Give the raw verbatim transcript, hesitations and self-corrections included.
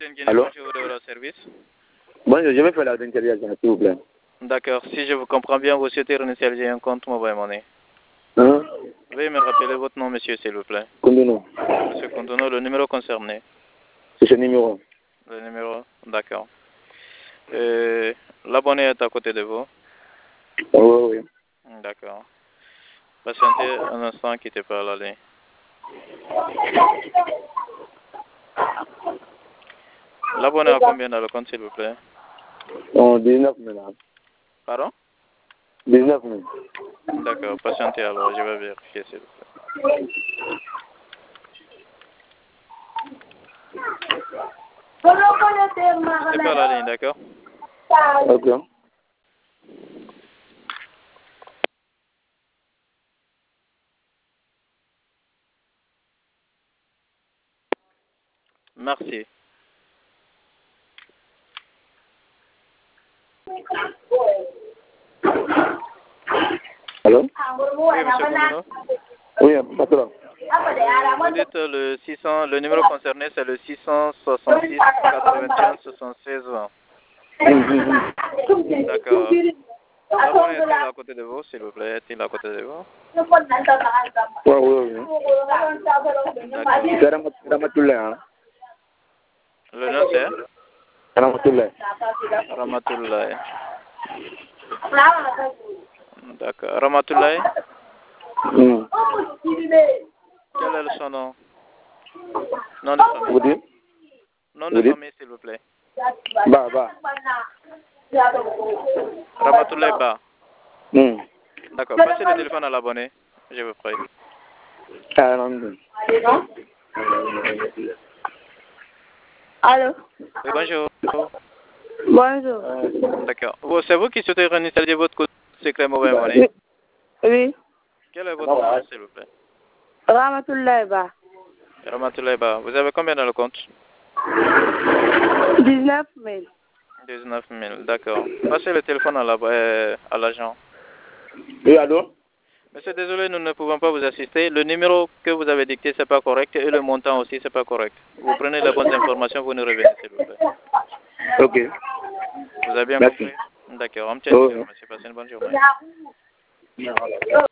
Allô? Bonjour de votre service. Bonjour, je vais faire la réinitialisation, s'il vous plaît. D'accord, si je vous comprends bien, vous souhaitez réinitialiser un compte Mobile Money. Hein? Veuillez me rappeler votre nom, monsieur, s'il vous plaît. Kondono. Monsieur Contono, le numéro concerné. C'est ce numéro. Le numéro, d'accord. Euh, L'abonné est à côté de vous. Oui, oui. D'accord. Patientez un instant, quittez pas la ligne. L'abonné a combien dans le compte, s'il vous plaît? Oh, dix-neuf maintenant. Pardon? dix-neuf mille. D'accord, patientez alors, je vais vérifier, s'il vous plaît. C'est pas la ligne, d'accord? Ok. Merci. Allô? Oui, monsieur Contono. Oui, patron. Vous dites le six cents, le numéro concerné, c'est le six cent soixante-six quatre-vingt-un soixante-seize vingt. D'accord. L'abonné est-il à côté de vous, s'il vous plaît? Est-il à côté de vous? Oui, oui, oui. C'est Ramat- Ramatoulaye, hein? Le nom c'est Ramatoulaye. Ramatoulaye. D'accord. Ramatoulaye, Hmm. quel est son nom? Nom de Vous famille. dites? Nom Vous de dites? famille, s'il vous plaît. Bah, bah. Ramatoulaye Ba. Hmm. D'accord. Passez le téléphone à l'abonné. Je vous prie. Ah, non, non. Allô? Oui, bonjour. Bonjour. D'accord. Vous- C'est vous qui souhaitez réinstaller votre code secret Mobile Money? Oui. Oui. Quel est votre nom, s'il vous plaît? Ramatoulaye Ba. Ramatoulaye Ba. Vous avez combien dans le compte? dix-neuf mille. dix-neuf mille. D'accord. Passez le téléphone à la- euh, à l'agent. Oui, allô? Monsieur, désolé, nous ne pouvons pas vous assister. Le numéro que vous avez dicté, c'est pas correct. Et le montant aussi, c'est pas correct. Vous prenez les bonnes informations, vous nous revenez, s'il vous plaît. Ok. Vous avez bien Merci. compris? D'accord. On me tient Oh, sûr, oui. monsieur. Passez une bonne journée.